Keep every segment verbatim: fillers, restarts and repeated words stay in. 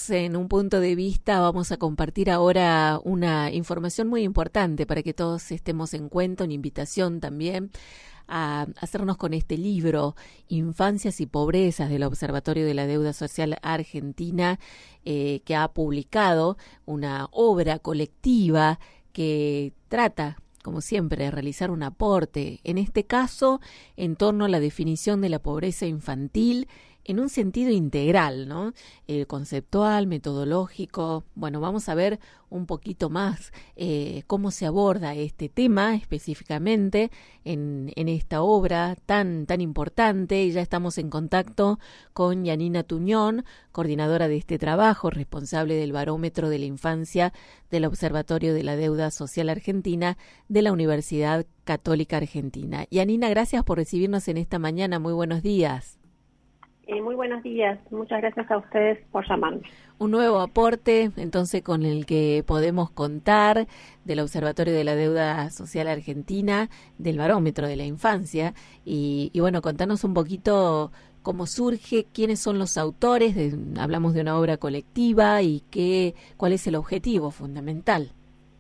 todos en un punto de vista. Vamos a compartir ahora una información muy importante para que todos estemos en cuenta, una invitación también a hacernos con este libro, Infancias y Pobrezas, del Observatorio de la Deuda Social Argentina, eh, que ha publicado una obra colectiva que trata, como siempre, de realizar un aporte, en este caso, en torno a la definición de la pobreza infantil en un sentido integral, ¿no? Eh, conceptual, metodológico. Bueno, vamos a ver un poquito más eh, cómo se aborda este tema específicamente en, en esta obra tan, tan importante. Y ya estamos en contacto con Yanina Tuñón, coordinadora de este trabajo, responsable del Barómetro de la Infancia del Observatorio de la Deuda Social Argentina de la Universidad Católica Argentina. Yanina, gracias por recibirnos en esta mañana. Muy buenos días. Eh, muy buenos días, muchas gracias a ustedes por llamarme. Un nuevo aporte, entonces, con el que podemos contar del Observatorio de la Deuda Social Argentina, del Barómetro de la Infancia, y, y bueno, contanos un poquito cómo surge, quiénes son los autores, de, hablamos de una obra colectiva y qué, cuál es el objetivo fundamental.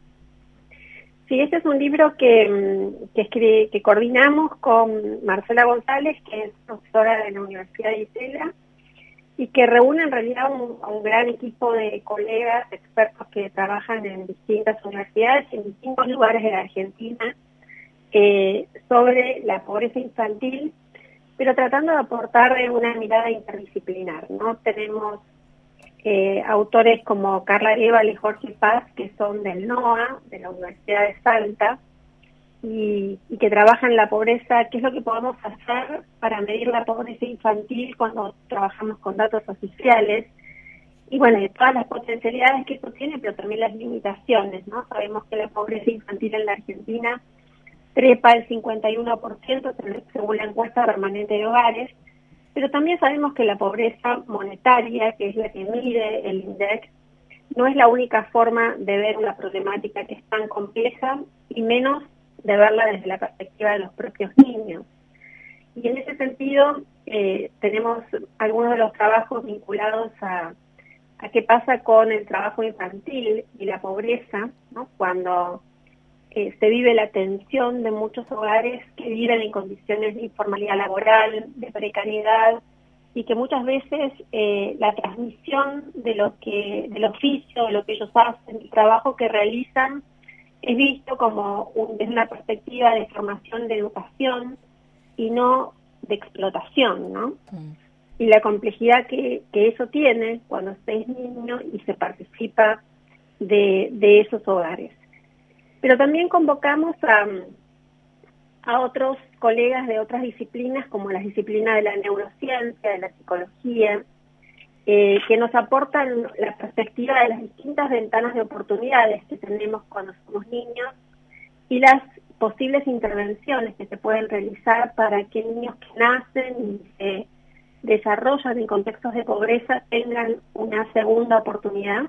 Sí, este es un libro que, que, escribe, que coordinamos con Marcela González, que es profesora de la Universidad de Itela, y que reúne en realidad un, un gran equipo de colegas, expertos que trabajan en distintas universidades, en distintos lugares de la Argentina, eh, sobre la pobreza infantil, pero tratando de aportar una mirada interdisciplinar, ¿no? Tenemos Eh, autores como Carla Arevalo y Jorge Paz, que son del NOA, de la Universidad de Salta, y, y que trabajan la pobreza, qué es lo que podemos hacer para medir la pobreza infantil cuando trabajamos con datos oficiales, y bueno, de todas las potencialidades que eso tiene, pero también las limitaciones, ¿no? Sabemos que la pobreza infantil en la Argentina trepa el cincuenta y uno por ciento según la encuesta permanente de hogares, pero también sabemos que la pobreza monetaria, que es la que mide el INDEC, no es la única forma de ver una problemática que es tan compleja, y menos de verla desde la perspectiva de los propios niños. Y en ese sentido, eh, tenemos algunos de los trabajos vinculados a, a qué pasa con el trabajo infantil y la pobreza, ¿no? Cuando Eh, se vive la tensión de muchos hogares que viven en condiciones de informalidad laboral, de precariedad, y que muchas veces eh, la transmisión de lo que, del oficio, de lo que ellos hacen, el trabajo que realizan, es visto como un, desde una perspectiva de formación, de educación, y no de explotación, ¿no? Mm. Y la complejidad que, que eso tiene cuando se es niño y se participa de, de esos hogares. Pero también convocamos a, a otros colegas de otras disciplinas, como las disciplinas de la neurociencia, de la psicología, eh, que nos aportan la perspectiva de las distintas ventanas de oportunidades que tenemos cuando somos niños y las posibles intervenciones que se pueden realizar para que niños que nacen y se desarrollan en contextos de pobreza tengan una segunda oportunidad.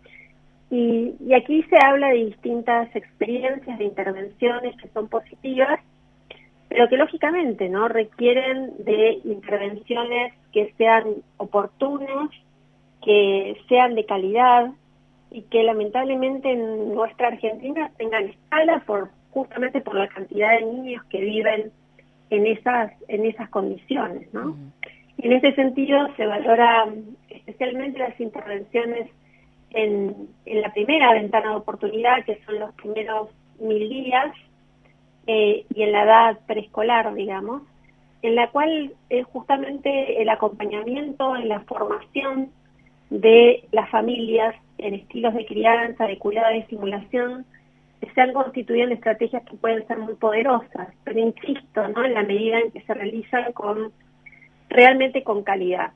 Y, y aquí se habla de distintas experiencias, de intervenciones que son positivas, pero que lógicamente no requieren de intervenciones que sean oportunas, que sean de calidad y que lamentablemente en nuestra Argentina tengan escala por justamente por la cantidad de niños que viven en esas en esas condiciones, ¿no? Uh-huh. Y en ese sentido se valora especialmente las intervenciones En, en la primera ventana de oportunidad, que son los primeros mil días, eh, y en la edad preescolar, digamos, en la cual es justamente el acompañamiento en la formación de las familias en estilos de crianza, de cuidado, de estimulación, que se han constituido en estrategias que pueden ser muy poderosas, pero insisto, ¿no?, en la medida en que se realizan con realmente con calidad.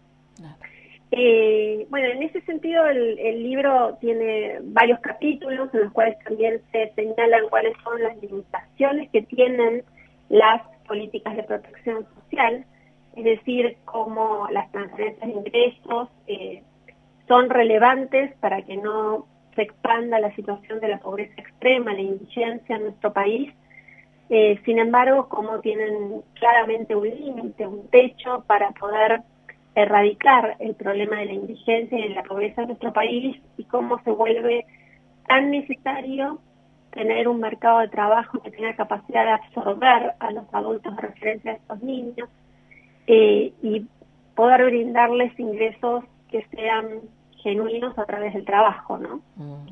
Eh, bueno, en ese sentido el, el libro tiene varios capítulos en los cuales también se señalan cuáles son las limitaciones que tienen las políticas de protección social, es decir, cómo las transferencias de ingresos eh, son relevantes para que no se expanda la situación de la pobreza extrema, la indigencia en nuestro país. Eh, sin embargo, cómo tienen claramente un límite, un techo para poder erradicar el problema de la indigencia y de la pobreza en nuestro país y cómo se vuelve tan necesario tener un mercado de trabajo que tenga capacidad de absorber a los adultos de referencia de estos niños eh, y poder brindarles ingresos que sean genuinos a través del trabajo, ¿no? Mm.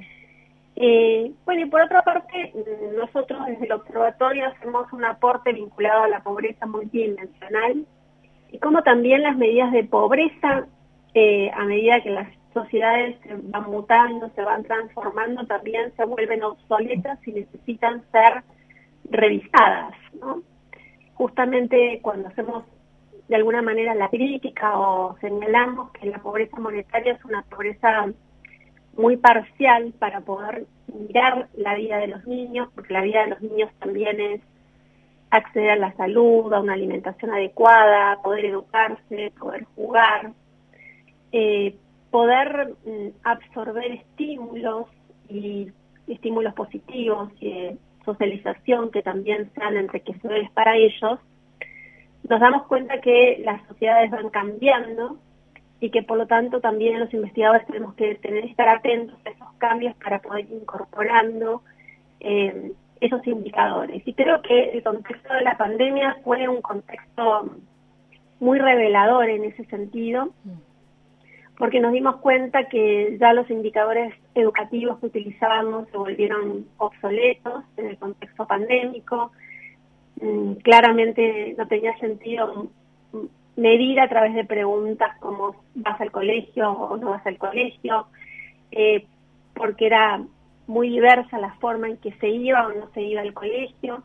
Eh, bueno, y por otra parte, nosotros desde el observatorio hacemos un aporte vinculado a la pobreza multidimensional y como también las medidas de pobreza, eh, a medida que las sociedades se van mutando, se van transformando, también se vuelven obsoletas y necesitan ser revisadas, ¿no? Justamente cuando hacemos de alguna manera la crítica o señalamos que la pobreza monetaria es una pobreza muy parcial para poder mirar la vida de los niños, porque la vida de los niños también es acceder a la salud, a una alimentación adecuada, poder educarse, poder jugar, eh, poder mm, absorber estímulos y estímulos positivos y eh, socialización que también sean enriquecedores para ellos. Nos damos cuenta que las sociedades van cambiando y que por lo tanto también los investigadores tenemos que tener estar atentos a esos cambios para poder ir incorporando eh, esos indicadores. Y creo que el contexto de la pandemia fue un contexto muy revelador en ese sentido, porque nos dimos cuenta que ya los indicadores educativos que utilizábamos se volvieron obsoletos en el contexto pandémico. Mm, claramente no tenía sentido medir a través de preguntas como ¿vas al colegio o no vas al colegio? Eh, porque era muy diversa la forma en que se iba o no se iba al colegio,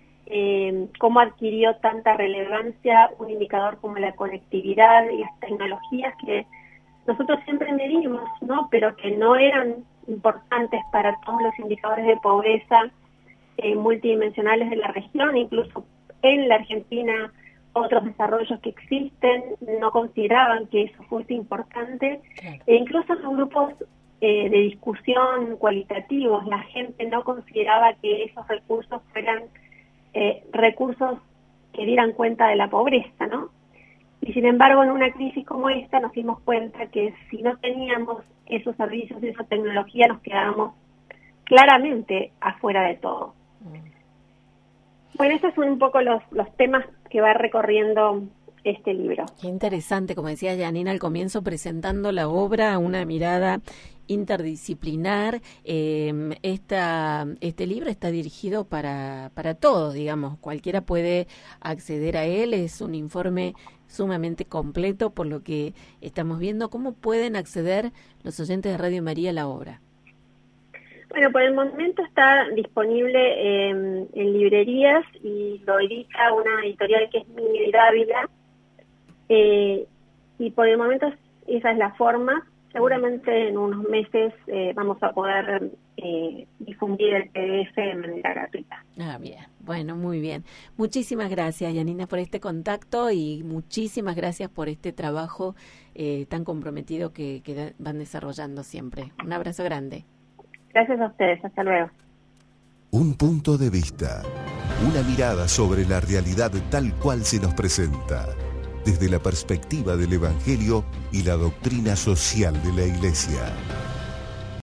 eh, cómo adquirió tanta relevancia un indicador como la conectividad y las tecnologías que nosotros siempre medimos, ¿no? Pero que no eran importantes para todos los indicadores de pobreza eh, multidimensionales de la región, incluso en la Argentina otros desarrollos que existen no consideraban que eso fuese importante, claro. E incluso en los grupos eh, de discusión cualitativos la gente no consideraba que esos recursos fueran eh, recursos que dieran cuenta de la pobreza, ¿no? Y sin embargo, en una crisis como esta nos dimos cuenta que si no teníamos esos servicios y esa tecnología nos quedábamos claramente afuera de todo. Mm. Bueno, esos son un poco los, los temas que va recorriendo este libro. Qué interesante, como decía Janina al comienzo, presentando la obra, una mirada interdisciplinar. Eh, esta, este libro está dirigido para, para todos, digamos, cualquiera puede acceder a él, es un informe sumamente completo por lo que estamos viendo. ¿Cómo pueden acceder los oyentes de Radio María a la obra? Bueno, por el momento está disponible eh, en librerías y lo edita una editorial que es Mini Dávila, eh, y por el momento esa es la forma. Seguramente en unos meses eh, vamos a poder eh, difundir el P D F de manera gratuita. Ah, bien. Bueno, muy bien. Muchísimas gracias, Janina, por este contacto y muchísimas gracias por este trabajo eh, tan comprometido que, que van desarrollando siempre. Un abrazo grande. Gracias a ustedes, hasta luego. Un punto de vista, una mirada sobre la realidad tal cual se nos presenta, desde la perspectiva del Evangelio y la doctrina social de la Iglesia.